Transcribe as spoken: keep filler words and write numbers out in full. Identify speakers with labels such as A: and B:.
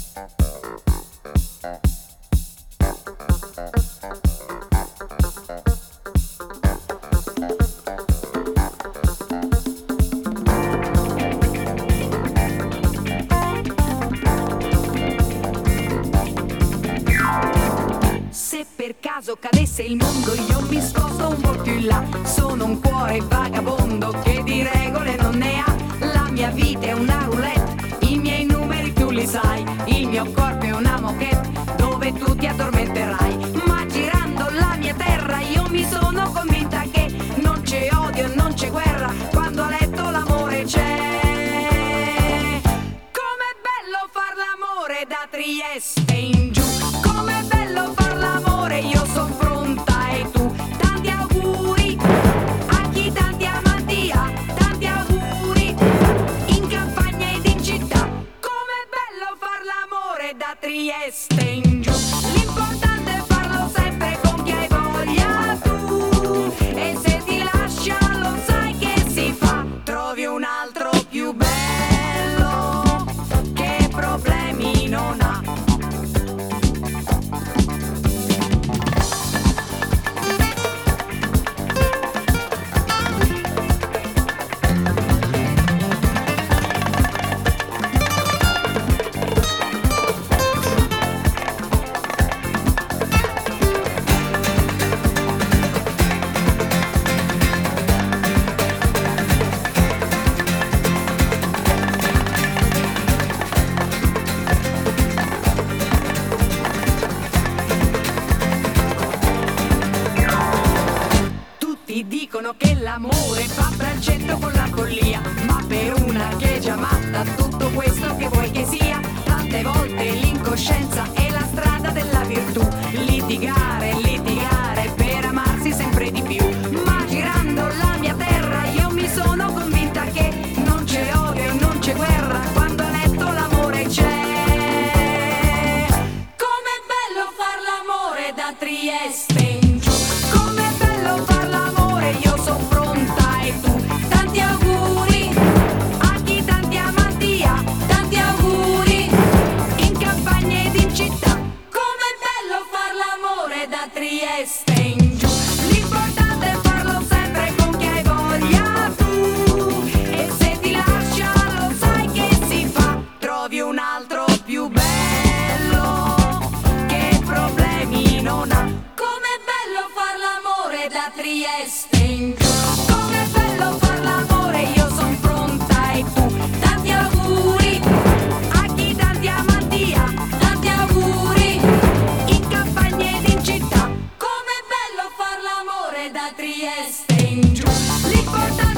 A: Se per caso cadesse il mondo io mi sposto un po' più in là. Sono un cuore vagabondo che di regole non ne ha. La mia vita è una roulette, i miei numeri tu li sai. Il mio corpo è una moquette dove tu ti addormenterai. Ma girando la mia terra io mi sono convinta che non c'è odio, non c'è guerra, quando a letto l'amore c'è. Com'è bello far l'amore da Trieste in giù. Com'è bello far l'amore, io son pronta e tu. Tanti auguri a chi tanti amanti ha. Tanti auguri in campagna ed in città. Com'è bello far l'amore da Trieste in giù. L'importante è farlo sempre con chi hai voglia tu. E se ti lascia lo sai che si fa. Trovi un altro più bello che problemi non ha. Dicono che l'amore fa braccetto con la follia, ma per una che è già matta tutto questo che vuoi che sia. Tante volte l'incoscienza è la strada della virtù. Litigare, litigare per amarsi sempre di più. Ma girando la mia terra io mi sono convinta che non c'è odio, non c'è guerra, quando a letto l'amore c'è. Com'è bello far l'amore da Trieste in giù. Com'è bello far l'amore, io son pronta e tu. Tanti auguri a chi tanti amanti ha. Tanti auguri in campagna ed in città. Com'è bello far l'amore da Trieste in giù. L'importante è farlo sempre con chi hai voglia tu. E se ti lascia lo sai che si fa. Trovi un altro più bello che problemi non ha. Com'è bello far l'amore da Trieste in giù. Com'è bello far l'amore, io son pronta e tu. Tanti auguri a chi tanti amanti ha. Tanti auguri in campagna ed in città. Com'è bello far l'amore da Trieste in giù. L'importante